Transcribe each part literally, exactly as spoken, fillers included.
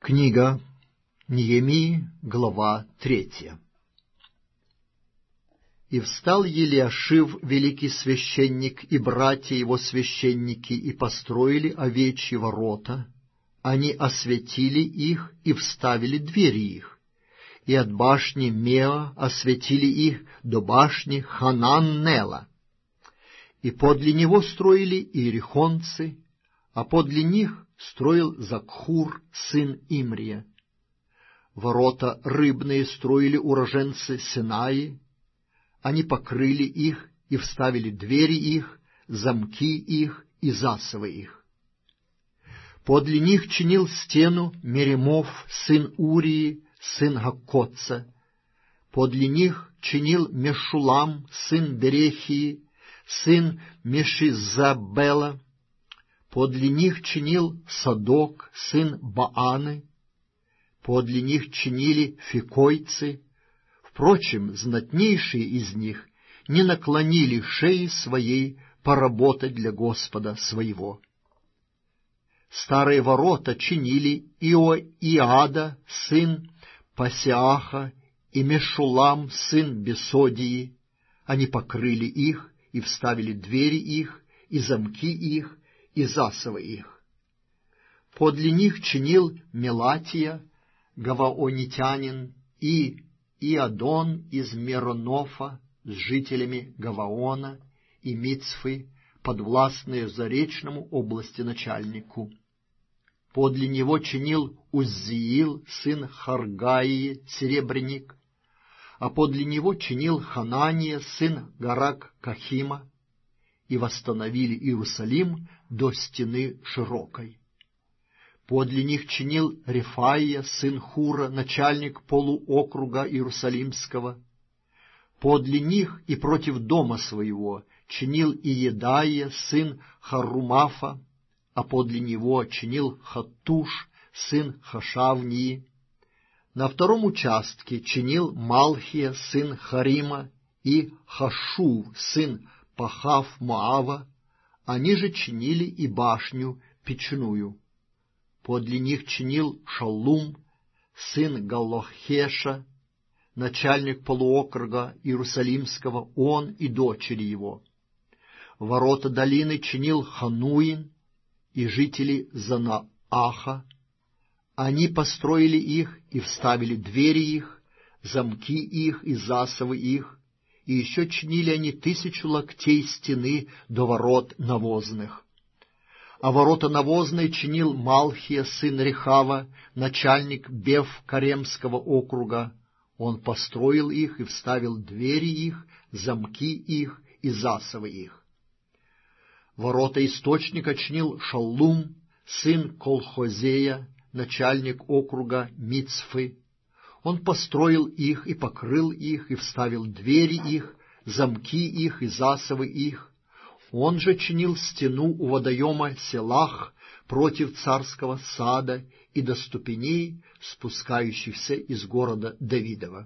Книга Неемии, глава третья. «И встал Елиашив, великий священник, и братья его священники, и построили овечьи ворота. Они осветили их и вставили двери их, и от башни Меа осветили их до башни Хананнела. И подле него строили иерихонцы, а подле них строил Закхур, сын Имрия. Ворота рыбные строили уроженцы Синаи, они покрыли их и вставили двери их, замки их и засовы их. Подле них чинил стену Меремов, сын Урии, сын Гаккоца. Подле них чинил Мешулам, сын Берехии, сын Мешизабела. Подле них чинил Садок, сын Бааны. Подле них чинили фикойцы. Впрочем, знатнейшие из них не наклонили шеи своей поработать для Господа своего. Старые ворота чинили Иоиада, сын Пасиаха, и Мешулам, сын Бесодии. Они покрыли их и вставили двери их, и замки их, и засовы их. Подле них чинил Мелатия, гаваонитянин, и Иадон из Меронофа с жителями Гаваона и Мицфы, подвластные заречному области начальнику. Подле него чинил Уззиил, сын Харгаии, серебряник, а подле него чинил Ханания, сын Гарак-Кахима, и восстановили Иерусалим до стены широкой. Подле них чинил Рефаия, сын Хура, начальник полуокруга Иерусалимского. Подле них и против дома своего чинил Иедаия, сын Харумафа, а подле него чинил Хаттуш, сын Хашавнии. На втором участке чинил Малхия, сын Харима, и Хашув, сын Пахав-Моава. Они же чинили и башню печную. Подле них чинил Шаллум, сын Галлохеша, начальник полуокруга Иерусалимского, он и дочери его. Ворота долины чинил Хануин и жители Занааха. Они построили их и вставили двери их, замки их и засовы их, и еще чинили они тысячу локтей стены до ворот навозных. А ворота навозные чинил Малхия, сын Рехава, начальник Бев-Каремского округа. Он построил их и вставил двери их, замки их и засовы их. Ворота источника чинил Шаллум, сын Колхозея, начальник округа Мицфы. Он построил их и покрыл их, и вставил двери их, замки их и засовы их. Он же чинил стену у водоема Селах против царского сада и до ступеней, спускающихся из города Давидова.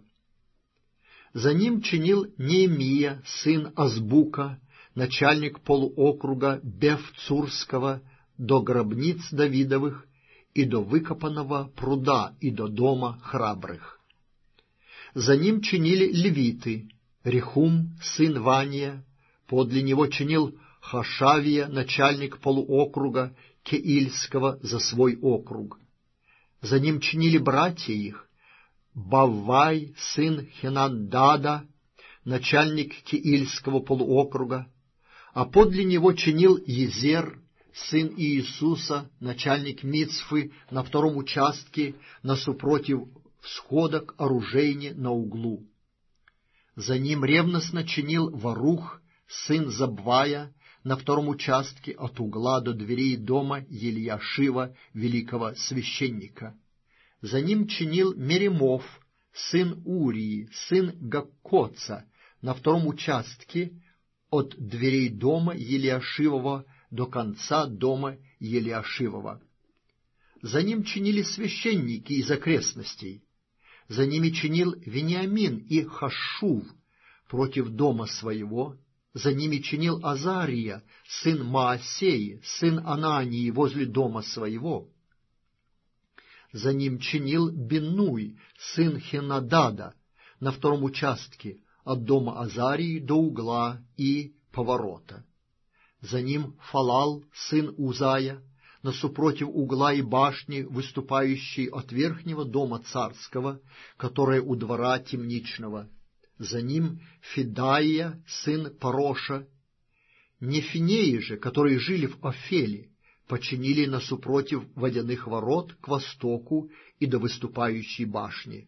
За ним чинил Неемия, сын Азбука, начальник полуокруга Бефцурского, до гробниц Давидовых, и до выкопанного пруда, и до дома храбрых. За ним чинили левиты, Рехум, сын Вания, подле него чинил Хашавия, начальник полуокруга Кеильского, за свой округ. За ним чинили братья их, Баввай, сын Хенандада, начальник Кеильского полуокруга, а подле него чинил Езер, сын Иисуса, начальник Мицфы, на втором участке, насупротив всхода к оружейне на углу. За ним ревностно чинил Варух, сын Забвая, на втором участке от угла до дверей дома Елиашива, великого священника. За ним чинил Меремов, сын Урии, сын Гаккоца, на втором участке от дверей дома Елиашивова до конца дома Елиашивова. За ним чинили священники из окрестностей. За ними чинил Вениамин и Хашув против дома своего. За ними чинил Азария, сын Маасеи, сын Анании, возле дома своего. За ним чинил Биннуй, сын Хенадада, на втором участке от дома Азарии до угла и поворота. За ним Фалал, сын Узая, насупротив угла и башни, выступающей от верхнего дома царского, которая у двора темничного. За ним Федаия, сын Пароша. Нефинеи же, которые жили в Офеле, починили насупротив водяных ворот к востоку и до выступающей башни.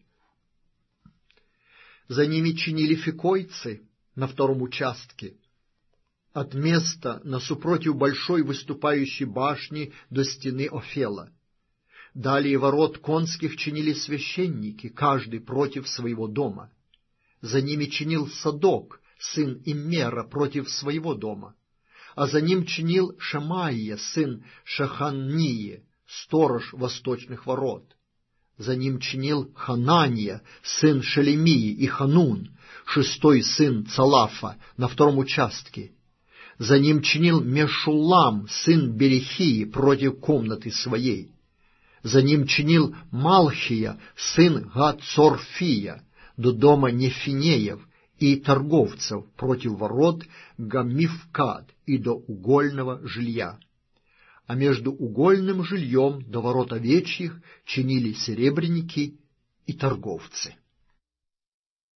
За ними чинили фикойцы на втором участке, от места насупротив большой выступающей башни до стены Офела. Далее ворот конских чинили священники, каждый против своего дома. За ними чинил Садок, сын Иммера, против своего дома. А за ним чинил Шамаия, сын Шаханнии, сторож восточных ворот. За ним чинил Ханания, сын Шелемии, и Ханун, шестой сын Цалафа, на втором участке. За ним чинил Мешуллам, сын Берехии, против комнаты своей. За ним чинил Малхия, сын Гацорфия, до дома Нефинеев и торговцев, против ворот Гаммифкад и до угольного жилья. А между угольным жильем до ворот овечьих чинили серебряники и торговцы.